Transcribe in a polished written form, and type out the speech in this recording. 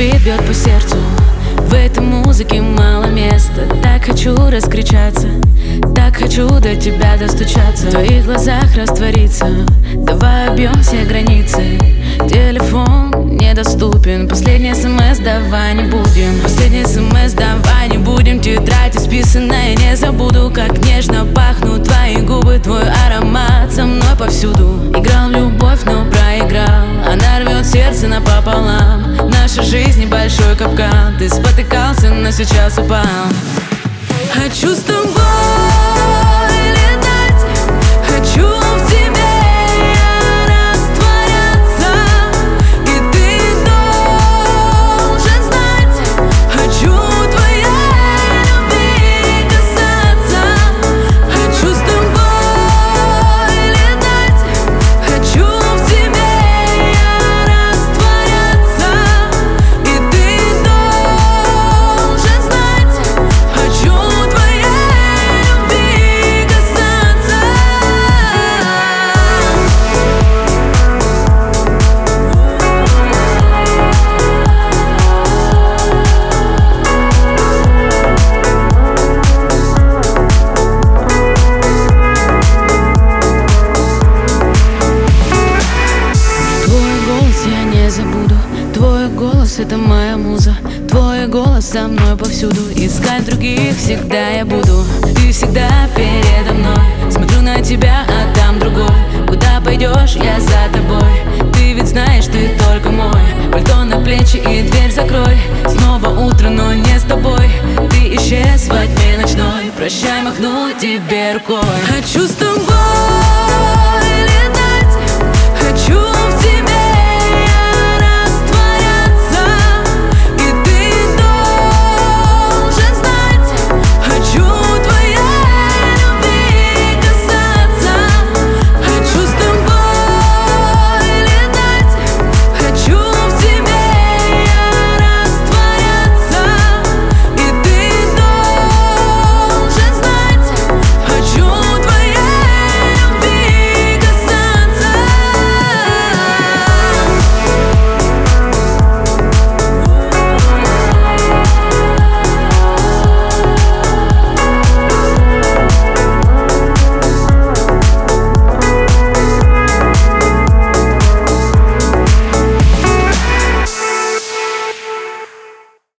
любви бьет по сердцу. В этой музыке мало места. Так хочу раскричаться, так хочу до тебя достучаться, в твоих глазах раствориться. Давай объем все границы. Телефон недоступен. Последний смс давай не будем. Последний смс давай не будем. Тетрадь исписанная не забуду. Как нежно пахнут твои губы. Твой аромат со мной повсюду. Играл в любовь, но проиграл. Она рвет сердце напополам. Наша жизнь небольшой капкан. Ты спотыкался, но сейчас упал. Хочу с тобой летать, хочу в тебе растворяться, и ты должен знать, хочу твоей любви касаться. Хочу с тобой летать, хочу в тебе растворяться, и ты должен знать, хочу твоей любви касаться. Твой голос я не забуду. Твой голос — это моя муза. Твой голос со мной повсюду. Искать других всегда я буду. Ты всегда передо мной. Смотрю на тебя, а там другой. Куда пойдешь, я за тобой. Ты ведь знаешь, ты только мой. Пальто на плечи и дверь закрой. Снова утро, но не с тобой. Ты исчез во тьме ночной. Прощай, махну тебе рукой. Хочу с тобой